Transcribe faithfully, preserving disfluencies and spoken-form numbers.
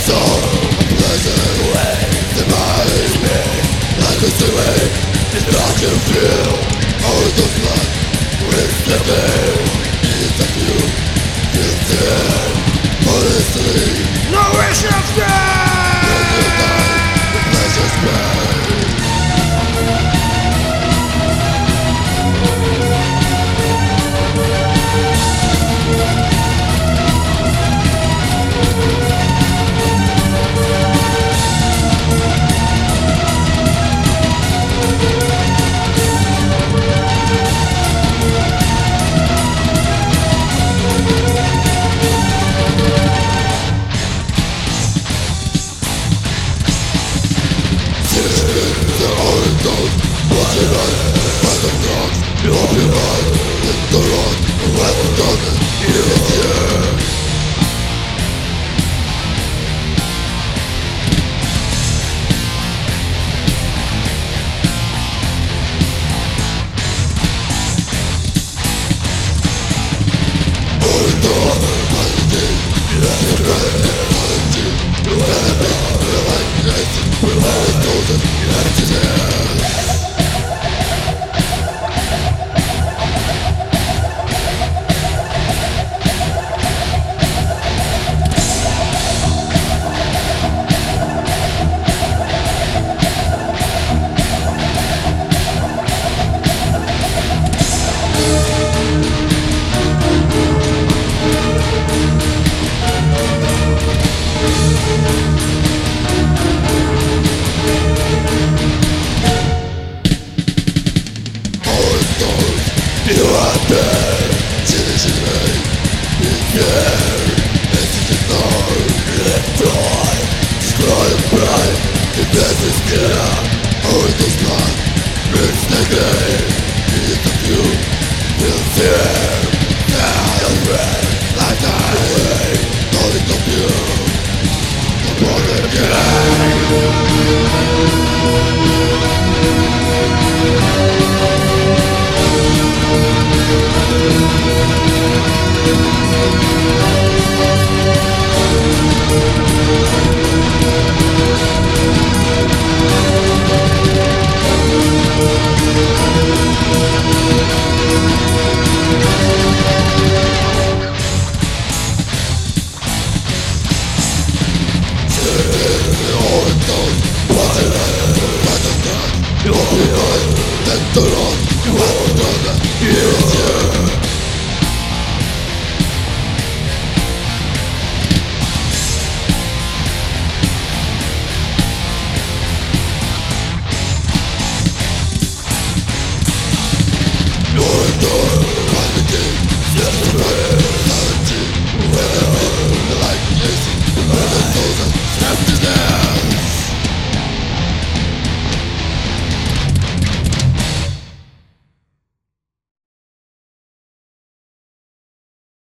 No wish of death! You are dead, citizen in there. It's the north, left eye, destroy the pride, the death is clear. Oh, it is not, it's the game. It is the few, will fear. Now the red, like the way, calling of you. The water You're behind, and the road, you are gonna hear.